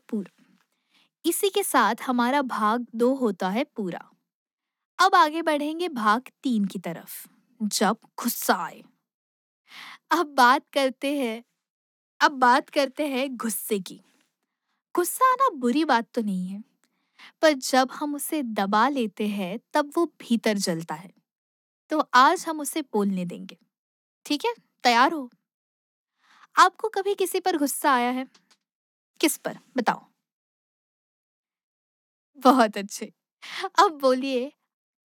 भरपूर। इसी के साथ हमारा भाग 2 होता है पूरा। अब आगे बढ़ेंगे भाग 3 की तरफ, जब गुस्सा आए। अब बात करते हैं अब बात करते हैं गुस्से की। गुस्सा आना बुरी बात तो नहीं है, पर जब हम उसे दबा लेते हैं तब वो भीतर जलता है। तो आज हम उसे बोलने देंगे। ठीक है? तैयार हो? आपको कभी किसी पर गुस्सा आया है? किस पर? बताओ। बहुत अच्छे। अब बोलिए,